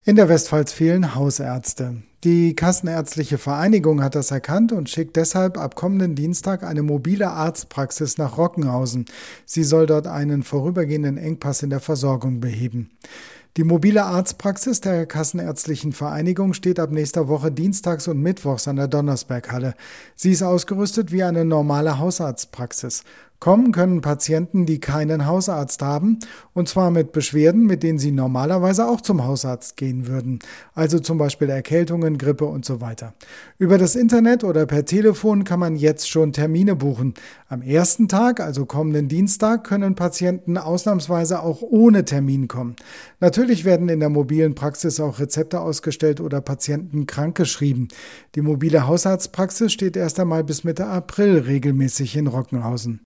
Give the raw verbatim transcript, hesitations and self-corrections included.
In der Westpfalz fehlen Hausärzte. Die Kassenärztliche Vereinigung hat das erkannt und schickt deshalb ab kommenden Dienstag eine mobile Arztpraxis nach Rockenhausen. Sie soll dort einen vorübergehenden Engpass in der Versorgung beheben. Die mobile Arztpraxis der Kassenärztlichen Vereinigung steht ab nächster Woche dienstags und mittwochs an der Donnersberghalle. Sie ist ausgerüstet wie eine normale Hausarztpraxis. Kommen können Patienten, die keinen Hausarzt haben, und zwar mit Beschwerden, mit denen sie normalerweise auch zum Hausarzt gehen würden, also zum Beispiel Erkältungen, Grippe und so weiter. Über das Internet oder per Telefon kann man jetzt schon Termine buchen. Am ersten Tag, also kommenden Dienstag, können Patienten ausnahmsweise auch ohne Termin kommen. Natürlich werden in der mobilen Praxis auch Rezepte ausgestellt oder Patienten krankgeschrieben. Die mobile Hausarztpraxis steht erst einmal bis Mitte April regelmäßig in Rockenhausen.